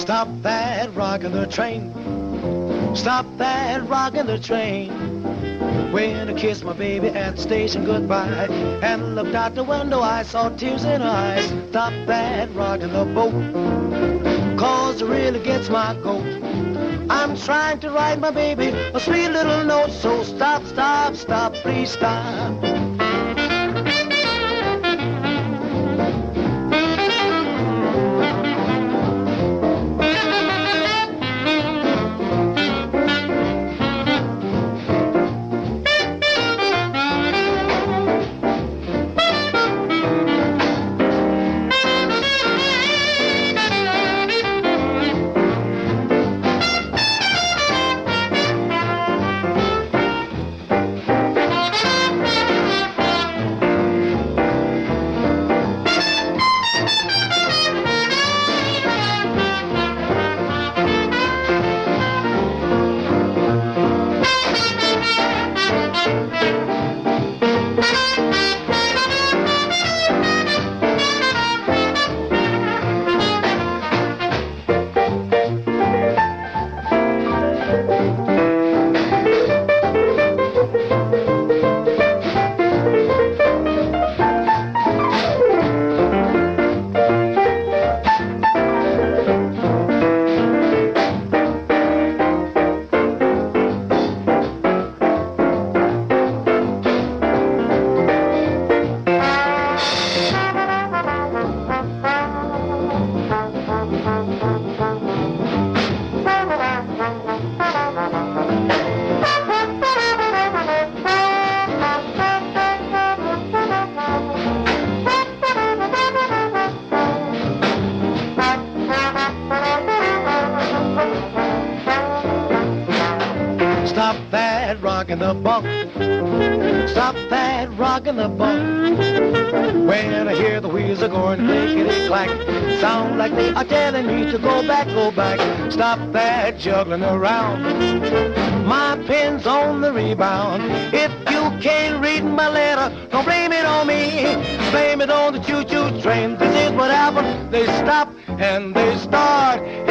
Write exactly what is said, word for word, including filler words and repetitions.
Stop that rockin' the train. Stop that rockin' the train. When I kissed my baby at the station goodbye and looked out the window, I saw tears in her eyes. Stop that rockin' the boat, cause it really gets my goat. I'm trying to write my baby a sweet little note, so stop, stop, stop, please stop. Stop that rockin' the bunk. Stop that rockin' the bunk. When I hear the wheels are going clickety-clack, sound like they are telling me to go back, go back. Stop that juggling around. My pen's on the rebound. If you can't read my letter, don't blame it on me. Blame it on the choo-choo train. This is what happened. They stop and they start